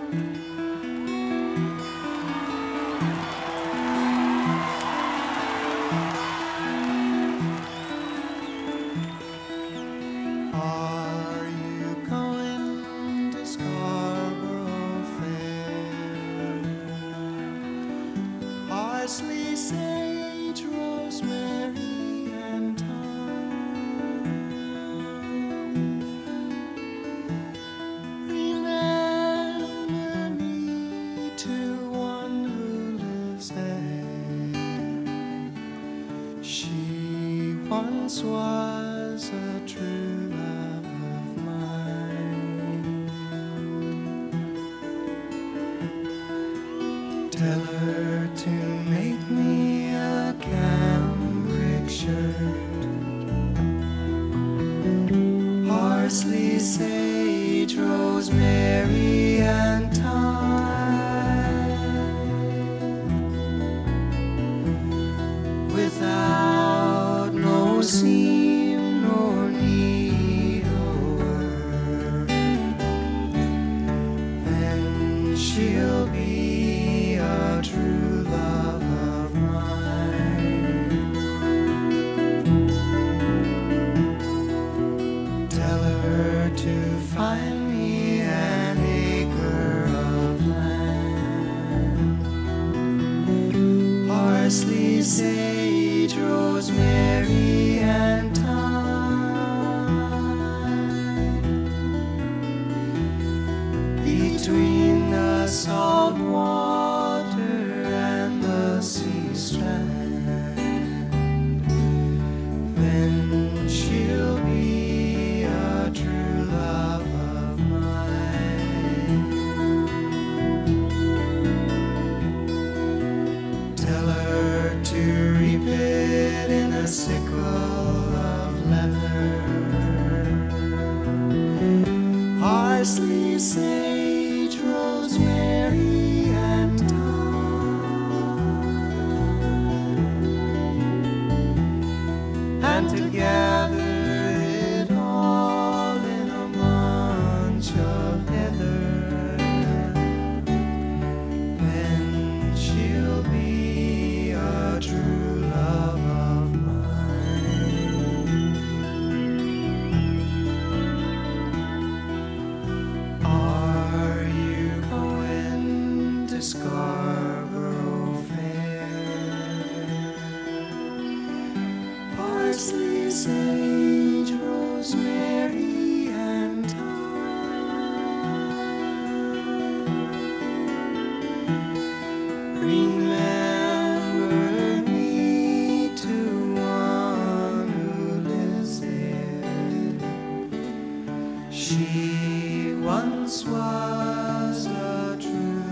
Are you going to Scarborough Fair? Parsley, sage, rosemary, and thyme. Remember me to one who lives there. She once was a true love of mine. Tell her to make me a cambric shirt, parsley, sage, rosemary, and thyme, without no seam nor needlework. Then she'll be a true love of mine. Tell her to find me an acre of land, parsley, sage, rosemary, and thyme, between the salt water and the sea strand. Then she'll be a true love of mine. Tell her to reap it in a sickle of leather, parsley, sage, rosemary, and thyme, and to gather it all in a bunch of heather. Then she'll be a true love of mine. Are you going to Scarborough Fair? Parsley, sage, rosemary, and thyme. Remember me to one who lives there. She once was a true